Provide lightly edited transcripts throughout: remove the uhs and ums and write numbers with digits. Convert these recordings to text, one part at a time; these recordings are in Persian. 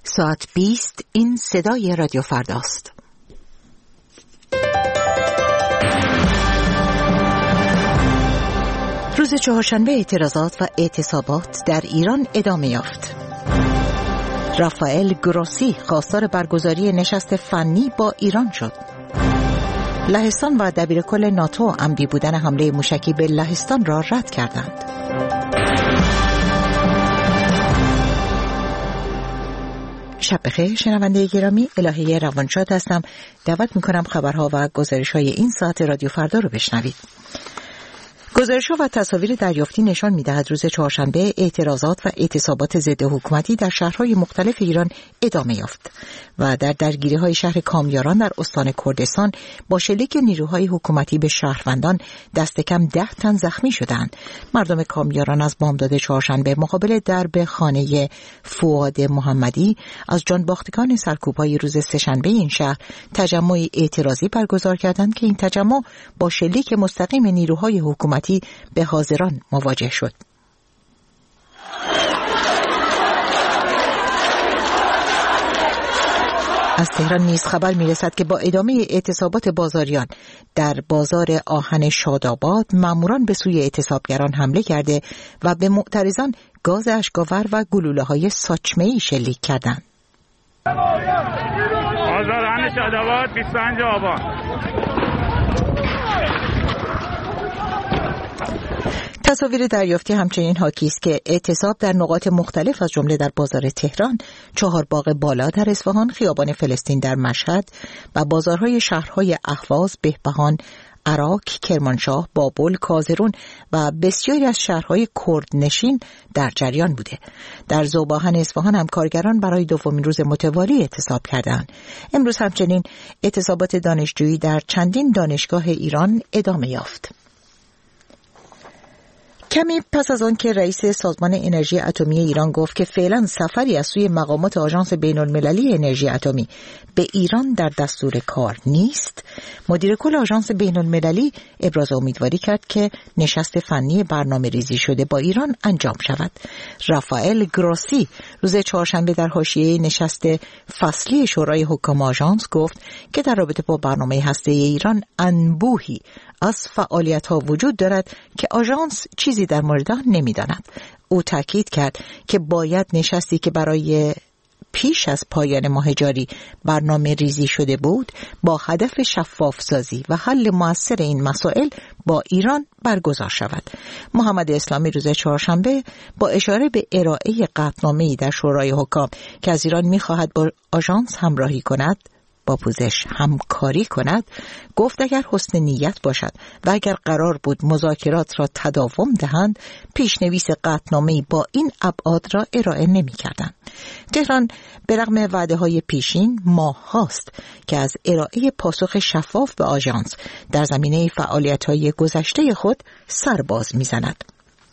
ساعت 20 این صدای رادیو فرداست. روز چهارشنبه اعتراضات و اعتصابات در ایران ادامه یافت. رافائل گروسی خواستار برگزاری نشست فنی با ایران شد. لهستان و دبیرکل ناتو عمدی بودن حمله موشکی به لهستان را رد کردند. شب بخیر شنونده گرامی، الهه روانشاد هستم. دعوت میکنم خبرها و گزارش‌های این ساعت رادیو فردا رو بشنوید. گزارش‌ها و تصاویر دریافتی نشان می‌دهد روز چهارشنبه اعتراضات و اعتصابات ضد حکومتی در شهرهای مختلف ایران ادامه یافت و در درگیری‌های شهر کامیاران در استان کردستان با شلیک نیروهای حکومتی به شهروندان دست کم 10 تن زخمی شدند. مردم کامیاران از بامداد چهارشنبه مقابل درب خانه فؤاد محمدی از جانباختگان سرکوب‌های روز سه‌شنبه این شهر تجمعی اعتراضی برگزار کردند که این تجمع با شلیک مستقیم نیروهای حکومتی به حاضران مواجه شد. از تهران نیز خبر می‌رسد که با ادامه اعتصابات بازاریان در بازار آهن شاداباد ماموران به سوی اعتصابگران حمله کرده و به معترضان گاز اشک‌آور و گلوله‌های ساچمه‌ای شلیک کردند. بازار آهن شاداباد 25 آبان. تصاویر دریافتی همچنین حاکی است که اعتصاب در نقاط مختلف از جمله در بازار تهران، چهارباغ بالا در اصفهان، خیابان فلسطین در مشهد و بازارهای شهرهای اهواز، بهبهان، عراق، کرمانشاه، بابل، کازرون و بسیاری از شهرهای کردنشین در جریان بوده. در ذوباهن اصفهان هم کارگران برای دومین روز متوالی اعتصاب کردند. امروز همچنین اعتصابات دانشجویی در چندین دانشگاه ایران ادامه یافت. کمی پس از آن که رئیس سازمان انرژی اتمی ایران گفت که فعلا سفری از سوی مقامات آژانس بین‌المللی انرژی اتمی به ایران در دستور کار نیست، مدیر کل آژانس بین‌المللی ابراز امیدواری کرد که نشست فنی برنامه‌ریزی شده با ایران انجام شود. رافائل گروسی روز چهارشنبه در حاشیه نشست فصلی شورای حکام آژانس گفت که در رابطه با برنامه هسته‌ای ایران انبوهی از فعالیت‌ها وجود دارد که آژانس چیزی در مورد آن نمی‌داند. او تاکید کرد که باید نشستی که برای پیش از پایان ماه جاری برنامه ریزی شده بود با هدف شفاف سازی و حل مؤثر این مسائل با ایران برگزار شود. محمد اسلامی روز چهارشنبه با اشاره به ارائه قطعنامه‌ای در شورای حکام که از ایران می‌خواهد با آژانس همراهی کند، با پوزش همکاری کند، گفت اگر حسن نیت باشد و اگر قرار بود مذاکرات را تداوم دهند، پیشنویس قطعنامه‌ای با این ابعاد را ارائه نمی‌کردند. تهران به رغم وعده‌های پیشین ماه هاست که از ارائه پاسخ شفاف به آژانس در زمینه فعالیت‌های گذشته خود سرباز می‌زند.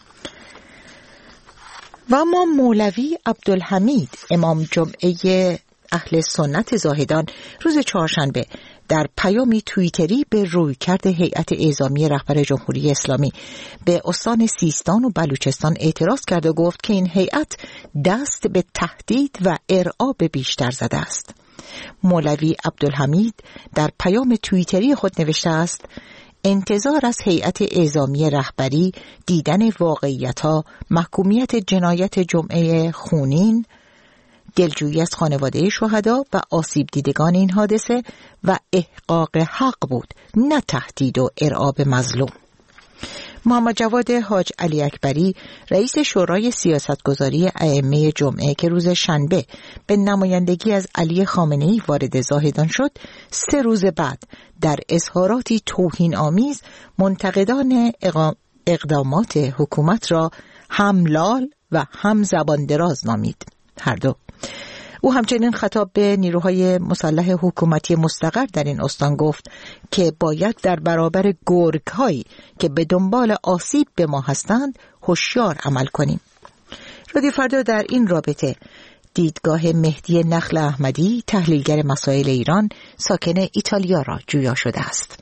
و اما مولوی عبدالحمید امام جمعه اهل سنت زاهدان روز چهارشنبه در پیامی توییتری به رویکرد هیئت اعزامی رهبر جمهوری اسلامی به استان سیستان و بلوچستان اعتراض کرد و گفت که این هیئت دست به تهدید و ارعاب بیشتر زده است. مولوی عبدالحمید در پیام توییتری خود نوشته است: انتظار از هیئت اعزامی رهبری دیدن واقعیت‌ها، محکومیت جنایت جمعه خونین، دلجویی از خانواده شهدا و آسیب دیدگان این حادثه و احقاق حق بود، نه تهدید و ارعاب مظلوم. محمد جواد حاج علی اکبری رئیس شورای سیاستگذاری ائمه جمعه که روز شنبه به نمایندگی از علی خامنه‌ای وارد زاهدان شد، 3 روز بعد در اظهاراتی توهین‌آمیز منتقدان اقدامات حکومت را هم لال و هم زبان دراز نامید. هر دو. او همچنین خطاب به نیروهای مسلح حکومتی مستقر در این استان گفت که باید در برابر گرگ‌هایی که به دنبال آسیب به ما هستند هوشیار عمل کنیم. رادیو فردا در این رابطه دیدگاه مهدی نخل احمدی، تحلیلگر مسائل ایران، ساکن ایتالیا را جویا شده است.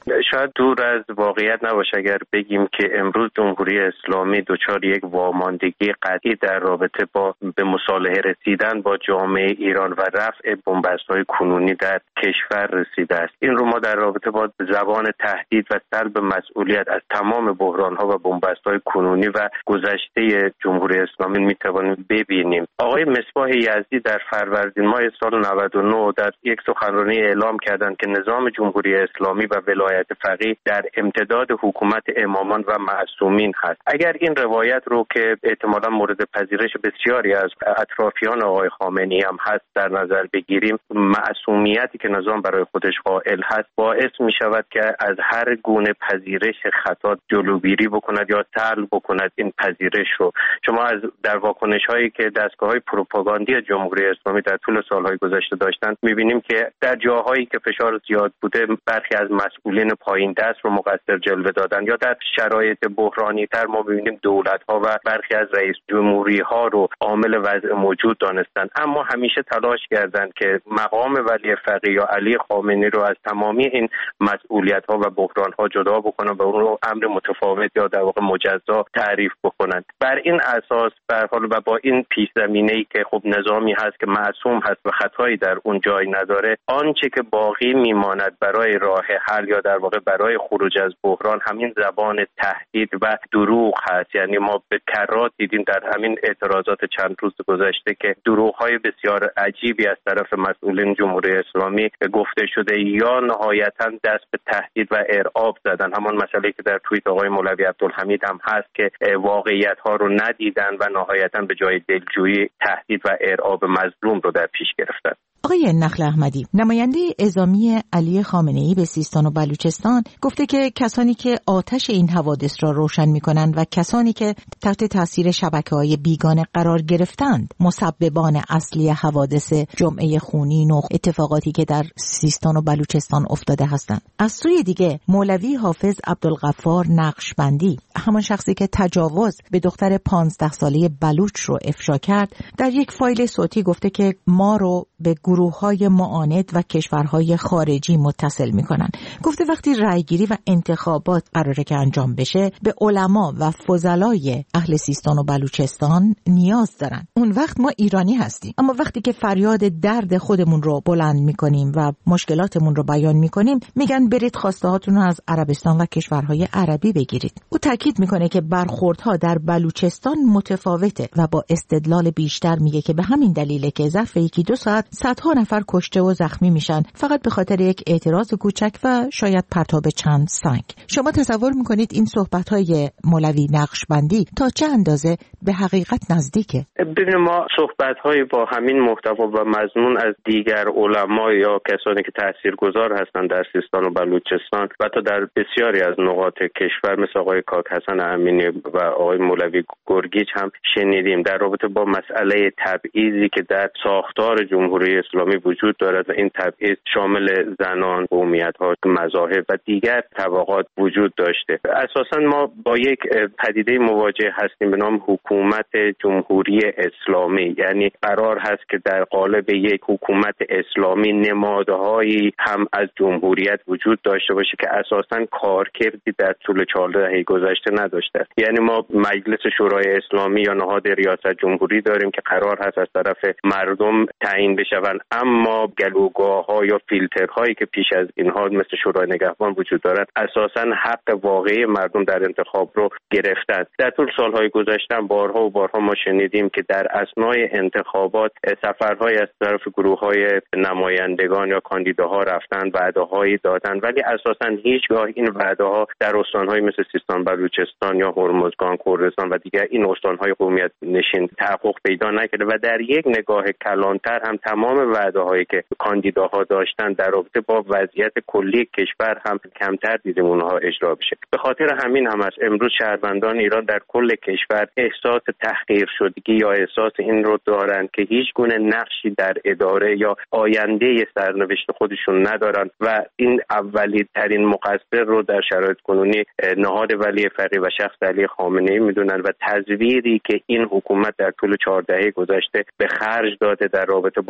شاید دور از واقعیت نباشه اگر بگیم که امروز جمهوری اسلامی دچار یک واماندگی قطعی در رابطه با به مصالحه رسیدن با جامعه ایران و رفع بنبست‌های کنونی در کشور رسیده است. این رو ما در رابطه با زبان تهدید و سلب مسئولیت از تمام بحران‌ها و بنبست‌های کنونی و گذشته جمهوری اسلامی می‌توانیم ببینیم. آقای مصباح یزدی در فروردین ماه سال 99 در یک سخنرانی اعلام کردند که نظام جمهوری اسلامی و ولایت فقیه در امتداد حکومت امامان و معصومین هست. اگر این روایت رو که احتمالاً مورد پذیرش بسیاری از اطرافیان آقای خامنه‌ای هم هست در نظر بگیریم، معصومیتی که نظام برای خودش قائل هست باعث می شود که از هر گونه پذیرش خطا جلوگیری بکند یا سلب بکند این پذیرش رو. شما از در واکنش‌هایی که دستگاه‌های پروپاگاندی جمهوری اسلامی در طول سال‌های گذشته داشتند می‌بینیم که در جاهایی که فشار زیاد بوده برخی از مسئولین پایین دست رو مقصر جلوه دادن، یا در شرایط بحرانی‌تر ما می‌بینیم دولت‌ها و برخی از رئیس جمهوری‌ها رو عامل وضع موجود دانستند، اما همیشه تلاش کردند که مقام ولی فقیه یا علی خامنه‌ای رو از تمامی این مسئولیت‌ها و بحران‌ها جدا بکنن و اون رو امر متفاوت یا در واقع مجزا تعریف بکنند. بر این اساس به حال و با این پیش زمینه‌ای که خب نظامی هست که معصوم هست و خطایی در اون جای نداره، آنچه که باقی میماند برای راه حل یا در واقع برای خروج از بحران همین زبان تهدید و دروغ هست. یعنی ما به کرات دیدیم در همین اعتراضات چند روز گذشته که دروغ‌های بسیار عجیبی از طرف مسئولین جمهوری اسلامی گفته شده یا نهایتاً دست به تهدید و ارعاب زدن. همان مسئله که در توییت آقای مولوی عبدالحمید هم هست که واقعیت‌ها رو ندیدن و نهایتاً به جای دلجویی تهدید و ارعاب مظلوم رو در پیش گرفتن. آقای نخل احمدی، نماینده اعزامی علی خامنه‌ای به سیستان و بلوچستان، گفته که کسانی که آتش این حوادث را روشن می‌کنند و کسانی که تحت تاثیر شبکه‌های بیگانه قرار گرفتند مسببان اصلی حوادث جمعه خونین و اتفاقاتی که در سیستان و بلوچستان افتاده هستند. از سوی دیگه مولوی حافظ عبدالغفار نقشبندی، همان شخصی که تجاوز به دختر 15 ساله بلوچ رو افشا کرد، در یک فایل صوتی گفته که ما رو به گروه‌های معاند و کشورهای خارجی متصل می‌کنن. گفته وقتی رأیگیری و انتخابات قراره که انجام بشه به علما و فضلای اهل سیستان و بلوچستان نیاز دارن. اون وقت ما ایرانی هستیم، اما وقتی که فریاد درد خودمون رو بلند می‌کنیم و مشکلاتمون رو بیان می‌کنیم میگن برید خواسته هاتون رو از عربستان و کشورهای عربی بگیرید. او تاکید می‌کنه که برخوردها در بلوچستان متفاوته و با استدلال بیشتر میگه که به همین دلیله که ظرف یکی دو ساعت صدها نفر کشته و زخمی میشن فقط به خاطر یک اعتراض کوچک و شاید پرتاب چند سنگ. شما تصور میکنید این صحبت‌های مولوی نقشبندی تا چه اندازه به حقیقت نزدیکه؟ ببینید ما صحبت‌های با همین محتوا و مضمون از دیگر علما یا کسانی که تاثیرگذار هستند در سیستان و بلوچستان و تا در بسیاری از نقاط کشور مثل آقای کاک حسن امینی و آقای مولوی گرگیج هم شنیدیم در رابطه با مسئله تبعیضی که در ساختار جمهوری اسلامی وجود دارد و این تبعیض شامل زنان، قومیت‌ها، مذاهب و دیگر طبقات وجود داشته. اساساً ما با یک پدیده مواجه هستیم به نام حکومت جمهوری اسلامی، یعنی قرار هست که در قالب یک حکومت اسلامی نمادهایی هم از جمهوریت وجود داشته باشه که اساساً کارکردی در طول 14 دهه گذشته نداشته است. یعنی ما مجلس شورای اسلامی یا نهاد ریاست جمهوری داریم که قرار هست از طرف مردم تعیین بشوند، اما گلوگاه‌ها یا فیلترهایی که پیش از اینها مثل شورای نگهبان وجود دارد اساساً حق واقعی مردم در انتخاب رو گرفتند. در طول سالهای گذشته بارها و بارها ما شنیدیم که در اثنای انتخابات سفرهای از طرف گروه‌های نمایندگان یا کاندیداها رفتند، وعده‌هایی دادند، ولی اساساً هیچگاه این وعده‌ها در استان‌های مثل سیستان، بلوچستان یا هرمزگان، کردستان و دیگر این استان‌های قومیت نشین تحقق پیدا نکرده و در یک نگاه کلانتر هم تمام وعده‌هایی که کاندیداها داشتن در رابطه با وضعیت کلی کشور هم کمتر دیدیم اونها اجرا بشه. به خاطر همین هم است امروز شهروندان ایران در کل کشور احساس تحقیر شدگی یا احساس این رو دارند که هیچ گونه نقشی در اداره یا آینده سرنوشت خودشون ندارند و این اولی ترین مقصر رو در شرایط کنونی نهاد ولی فقیه و شخص علی خامنه‌ای میدونن و تزویری که این حکومت در طول 14 دهه گذشته به خرج داده در رابطه با نقش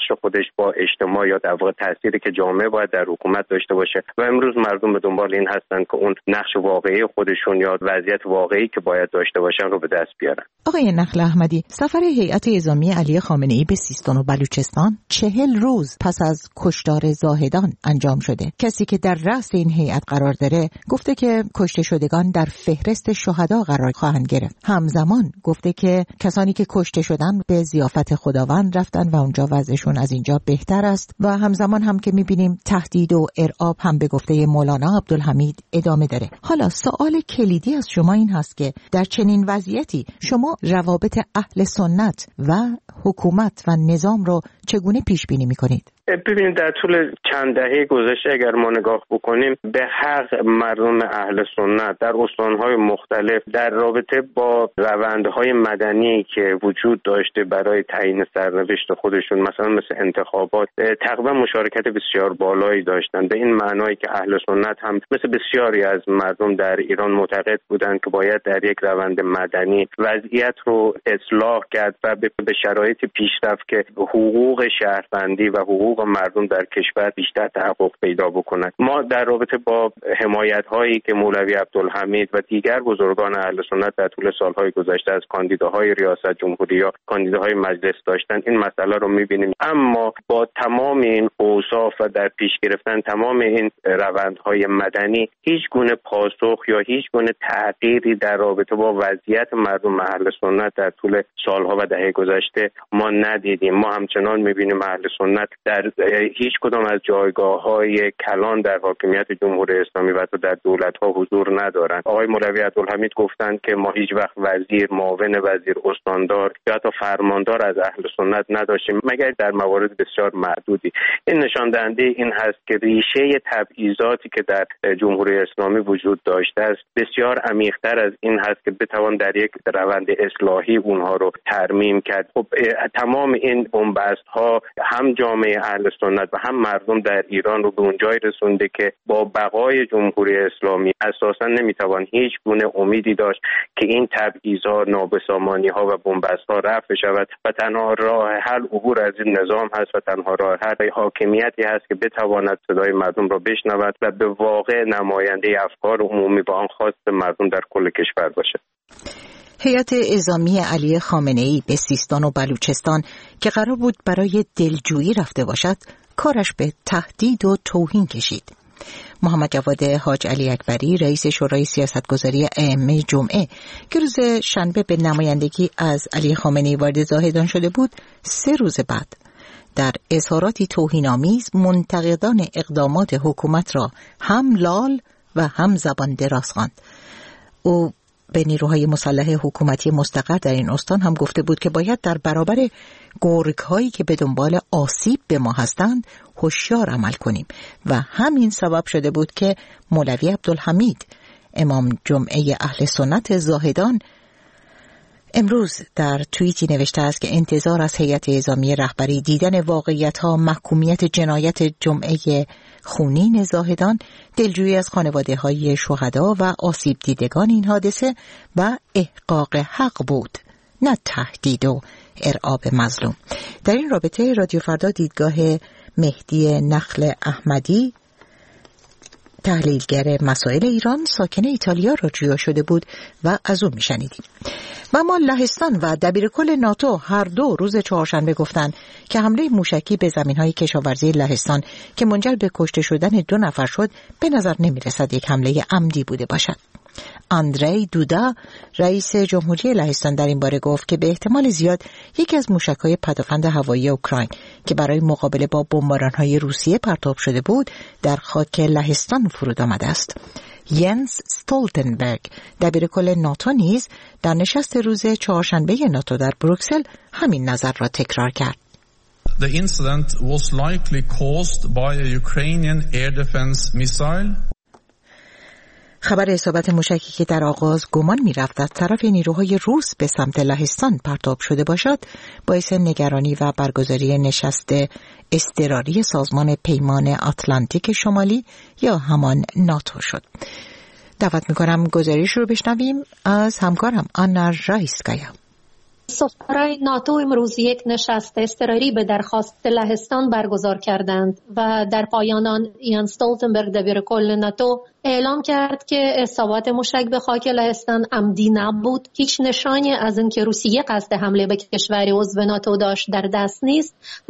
نقش خودش با اجتماع یا در واقع تأثیری که جامعه باید در حکومت داشته باشه و امروز مردم به دنبال این هستن که اون نقش واقعی خودشون یا وضعیت واقعی که باید داشته باشن رو به دست بیارن. آقای نخل احمدی، سفر هیئت اعزامی علی خامنه‌ای به سیستان و بلوچستان 40 روز پس از کشتار زاهدان انجام شده. کسی که در رأس این هیئت قرار داره گفته که کشته شدگان در فهرست شهدا قرار خواهند گرفت. همزمان گفته که کسانی که کشته شدن به ضیافت خداوند رفتن و اونجا وضعشون از اینجا بهتر است و همزمان هم که می‌بینیم تهدید و ارعاب هم به گفته مولانا عبدالحمید ادامه داره. حالا سوال کلیدی از شما این هست که در چنین وضعیتی شما روابط اهل سنت و حکومت و نظام رو چگونه پیش بینی می‌کنید؟ ببینید در طول چند دهه گذشته اگر ما نگاه بکنیم به حق مردم اهل سنت در استانهای مختلف در رابطه با روندهای مدنی که وجود داشته برای تعیین سرنوشت خودشون، مثلا مثل انتخابات، تقریبا مشارکت بسیار بالایی داشتن. به این معنایی که اهل سنت هم مثل بسیاری از مردم در ایران معتقد بودند که باید در یک روند مدنی وضعیت رو اصلاح کرد و به شرایط پیشرفت که حقوق شهروندی و حقوق مردم در کشور بیشتر تحقق پیدا بکنند. ما در رابطه با حمایت‌هایی که مولوی عبدالحمید و دیگر بزرگان اهل سنت در طول سالهای گذشته از کاندیداهای ریاست جمهوری یا کاندیداهای مجلس داشتن، این مسئله رو می‌بینیم. اما با تمام این اوصاف و در پیش گرفتن تمام این روندهای مدنی هیچ گونه پاسخ یا هیچ گونه تغییری در رابطه با وضعیت مردم اهل سنت در طول سالها و دهه گذشته ما ندیدیم. ما همچنان می‌بینیم اهل سنت در هیچ کدام از جایگاه‌های کلان در حاکمیت جمهوری اسلامی و در دولت‌ها حضور ندارند. آقای مولوی عبدالحمید گفتند که ما هیچ وقت وزیر، معاون وزیر، استاندار یا حتی فرماندار از اهل سنت نداشتیم مگر در موارد بسیار معدودی. این نشان دهنده این هست که ریشه تبعیضاتی که در جمهوری اسلامی وجود داشته است بسیار عمیق‌تر از این هست که بتوان در یک روند اصلاحی اونها رو ترمیم کرد. خب تمام این بنبست‌ها هم جامعه اهل سنت و هم مردم در ایران رو به اون جای رسونده که با بقای جمهوری اسلامی اساساً نمیتوان هیچ گونه امیدی داشت که این تبعیض‌ها، نابسامانی‌ها و بنبست‌ها رفع شود و تنها راه حل عبور از این نظام هست و تنها راه حل حاکمیتی هست که بتواند صدای مردم را بشنود و به واقع نماینده افکار عمومی و آن خواست مردم در کل کشور باشد. هیئت اعزامی علی خامنه‌ای به سیستان و بلوچستان که قرار بود برای دلجویی رفته باشد، کارش به تهدید و توهین کشید. محمد جواد حاج علی اکبری، رئیس شورای سیاستگذاری ائمه جمعه که روز شنبه به نمایندگی از علی خامنه‌ای وارد زاهدان شده بود، 3 روز بعد در اظهاراتی توهین‌آمیز منتقدان اقدامات حکومت را هم لال و هم زبان دراز خواند. او به نیروهای مسلح حکومتی مستقر در این استان هم گفته بود که باید در برابر گرگ‌هایی که به دنبال آسیب به ما هستند هوشیار عمل کنیم و همین سبب شده بود که مولوی عبدالحمید، امام جمعه اهل سنت زاهدان، امروز در توییتی نوشته است که انتظار از هیئت اعزامی رهبری دیدن واقعیت‌ها، محکومیت جنایت جمعه خونین زاهدان، دلجویی از خانواده‌های شهدا و آسیب دیدگان این حادثه و احقاق حق بود، نه تهدید و ارعاب مظلوم. در این رابطه رادیو فردا دیدگاه مهدی نخل احمدی، تحلیلگر مسائل ایران، ساکن ایتالیا را جویا شده بود و از او میشنیدیم. و ما لهستان و دبیرکل ناتو هر دو روز چهارشنبه گفتند که حمله موشکی به زمینهای کشاورزی لهستان که منجر به کشته شدن 2 نفر شد به نظر نمیرسد یک حمله عمدی بوده باشد. اندری دودا، رئیس جمهوری لهستان، در این باره گفت که به احتمال زیاد یکی از موشک‌های پدافند هوایی اوکراین که برای مقابله با بمباران‌های روسیه پرتاب شده بود در خاک لهستان فرود آمده است. ینس استولتنبرگ، دبیرکل ناتو، نیز در نشست روز چهارشنبه ناتو در بروکسل همین نظر را تکرار کرد. The incident was likely caused by a Ukrainian air defense missile. خبر اصابت موشکی که در آغاز گمان می‌رفت از طرف نیروهای روس به سمت لهستان پرتاب شده باشد، باعث نگرانی و برگزاری نشست اضطراری سازمان پیمان آتلانتیک شمالی یا همان ناتو شد. دعوت می‌کنم گزارش رو بشنویم از همکارم آنا رایسکایا. سفرای ناتو امروز یک نشست اضطراری به درخواست لهستان برگزار کردند و در پایان آن یانس استولتنبرگ دبیر کل ناتو اعلام کرد که اصابات موشک به خاک لهستان عمدی نبود. هیچ نشانی از اینکه روسیه قصد حمله به کشور عضو ناتو داشت در دست نیست